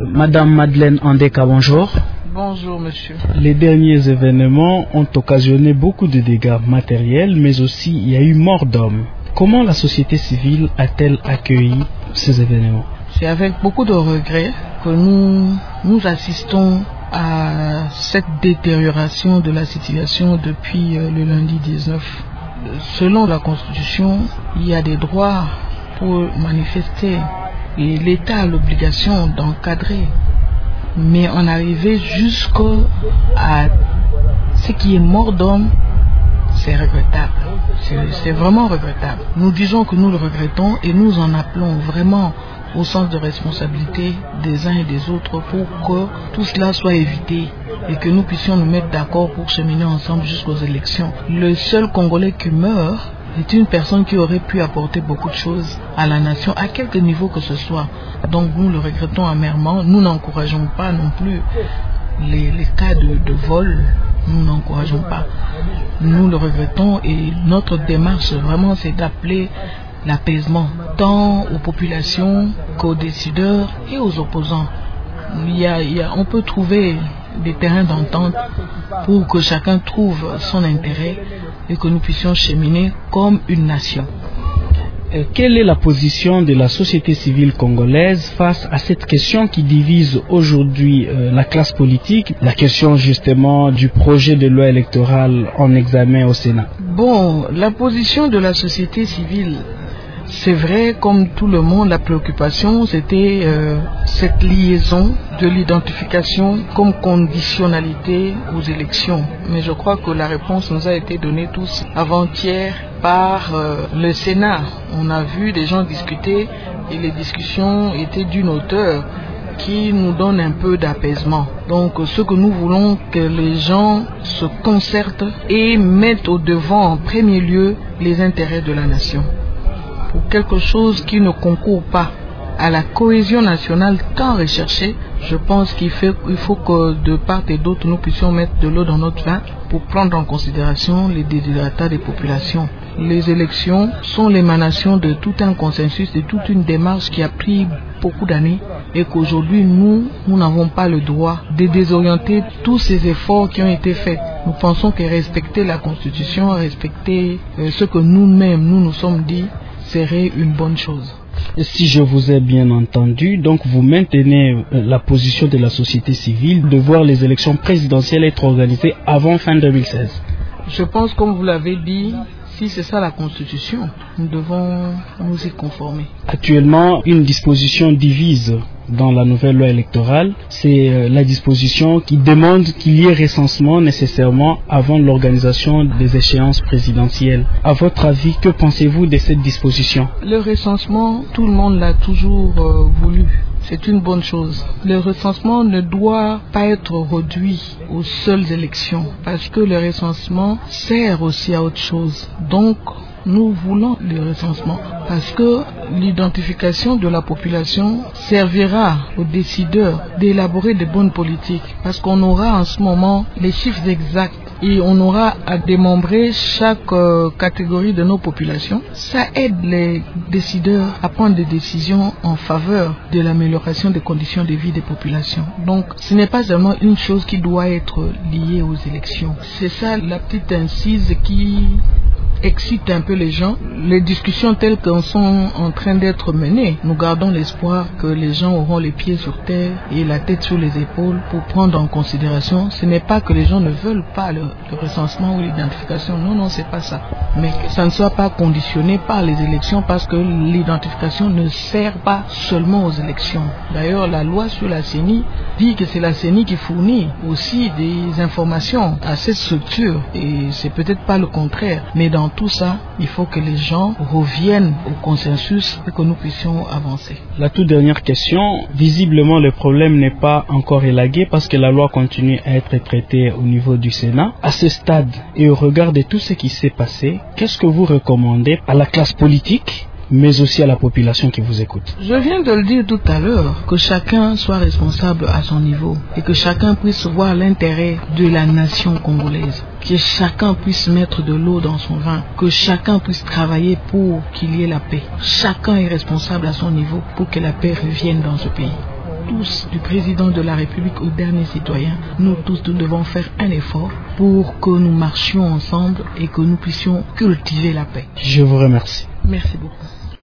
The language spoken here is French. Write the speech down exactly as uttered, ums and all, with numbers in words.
Madame Madeleine Andeka, bonjour. Bonjour monsieur. Les derniers événements ont occasionné beaucoup de dégâts matériels, mais aussi il y a eu mort d'hommes. Comment la société civile a-t-elle accueilli ces événements? C'est avec beaucoup de regrets que nous, nous assistons à cette détérioration de la situation depuis le lundi dix-neuf. Selon la Constitution, il y a des droits pour manifester et l'État a l'obligation d'encadrer. Mais en arriver jusqu'à ce qui est mort d'homme, c'est regrettable. C'est vraiment regrettable. Nous disons que nous le regrettons et nous en appelons vraiment au sens de responsabilité des uns et des autres pour que tout cela soit évité et que nous puissions nous mettre d'accord pour cheminer ensemble jusqu'aux élections. Le seul Congolais qui meurt est une personne qui aurait pu apporter beaucoup de choses à la nation, à quelque niveau que ce soit. Donc nous le regrettons amèrement. Nous n'encourageons pas non plus les, les cas de, de vol. Nous n'encourageons pas. Nous le regrettons et notre démarche vraiment c'est d'appeler l'apaisement tant aux populations qu'aux décideurs et aux opposants. Il y a, il y a, on peut trouver des terrains d'entente pour que chacun trouve son intérêt et que nous puissions cheminer comme une nation. Quelle est la position de la société civile congolaise face à cette question qui divise aujourd'hui euh, la classe politique, la question justement du projet de loi électorale en examen au Sénat? Bon, la position de la société civile, c'est vrai, comme tout le monde, la préoccupation, c'était euh, cette liaison de l'identification comme conditionnalité aux élections. Mais je crois que la réponse nous a été donnée tous avant-hier par euh, le Sénat. On a vu des gens discuter et les discussions étaient d'une hauteur qui nous donne un peu d'apaisement. Donc ce que nous voulons, que les gens se concertent et mettent au devant en premier lieu les intérêts de la nation. Pour quelque chose qui ne concourt pas à la cohésion nationale tant recherchée, je pense qu'il faut, il faut que de part et d'autre nous puissions mettre de l'eau dans notre vin pour prendre en considération les desiderata des populations. Les élections sont l'émanation de tout un consensus, de toute une démarche qui a pris beaucoup d'années et qu'aujourd'hui nous, nous n'avons pas le droit de désorienter tous ces efforts qui ont été faits. Nous pensons que respecter la Constitution, respecter euh, ce que nous-mêmes nous nous sommes dit, serait une bonne chose. Si je vous ai bien entendu, donc vous maintenez la position de la société civile de voir les élections présidentielles être organisées avant fin deux mille seize. Je pense, comme vous l'avez dit, si c'est ça la Constitution, nous devons nous y conformer. Actuellement, une disposition divise dans la nouvelle loi électorale, c'est la disposition qui demande qu'il y ait recensement nécessairement avant l'organisation des échéances présidentielles. À votre avis, que pensez-vous de cette disposition? Le recensement, tout le monde l'a toujours euh, voulu. C'est une bonne chose. Le recensement ne doit pas être réduit aux seules élections parce que le recensement sert aussi à autre chose. Donc, nous voulons le recensement parce que l'identification de la population servira aux décideurs d'élaborer de bonnes politiques parce qu'on aura en ce moment les chiffres exacts et on aura à démembrer chaque euh, catégorie de nos populations. Ça aide les décideurs à prendre des décisions en faveur de l'amélioration des conditions de vie des populations. Donc ce n'est pas seulement une chose qui doit être liée aux élections. C'est ça la petite incise qui excite un peu les gens. Les discussions telles qu'elles sont en train d'être menées, nous gardons l'espoir que les gens auront les pieds sur terre et la tête sur les épaules pour prendre en considération. Ce n'est pas que les gens ne veulent pas le, le recensement ou l'identification, non, non, c'est pas ça. Mais que ça ne soit pas conditionné par les élections parce que l'identification ne sert pas seulement aux élections. D'ailleurs, la loi sur la C E N I dit que c'est la C E N I qui fournit aussi des informations à cette structure et c'est peut-être pas le contraire, mais dans tout ça, il faut que les gens reviennent au consensus et que nous puissions avancer. La toute dernière question, visiblement le problème n'est pas encore élagué parce que la loi continue à être traitée au niveau du Sénat. À ce stade et au regard de tout ce qui s'est passé, qu'est-ce que vous recommandez à la classe politique mais aussi à la population qui vous écoute? Je viens de le dire tout à l'heure, que chacun soit responsable à son niveau et que chacun puisse voir l'intérêt de la nation congolaise, que chacun puisse mettre de l'eau dans son vin, que chacun puisse travailler pour qu'il y ait la paix. Chacun est responsable à son niveau pour que la paix revienne dans ce pays. tous, du président de la République au dernier citoyen, nous tous, nous devons faire un effort pour que nous marchions ensemble et que nous puissions cultiver la paix. Je vous remercie. Merci beaucoup.